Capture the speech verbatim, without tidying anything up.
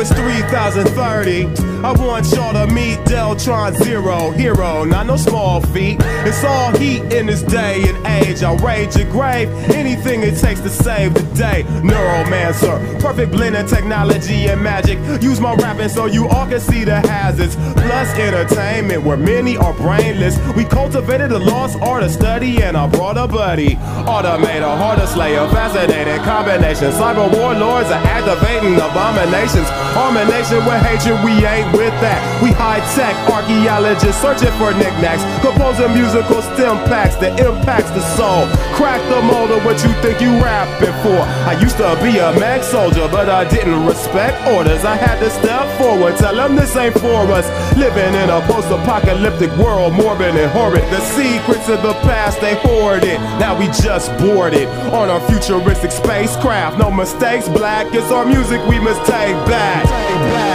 it's three thousand thirty. I want y'all to meet Deltron Zero, hero, not no small feat. It's all heat in this day and age. I'll rage your grave, anything it takes to save the day. Neuromancer, perfect blend of technology and magic. Use my rapping so you all can see the hazards. Plus entertainment where many are brainless. We cultivated the lost art of study and I brought a buddy. Automator, harder slayer, fascinating combinations. Cyber warlords are activating abominations. Harmonation with hatred, we ain't with that. We high-tech archaeologists searching for knickknacks, composing musical stem packs that impacts the soul. Crack the mold of what you think you rapping for. I used to be a mag soldier, but I didn't respect orders. I had to step forward, tell them this ain't for us. Living in a post-apocalyptic world, morbid and horrid. The secrets of the past, they hoard it. Now we just boarded on our futuristic spacecraft. No mistakes, black, it's our music we must take back.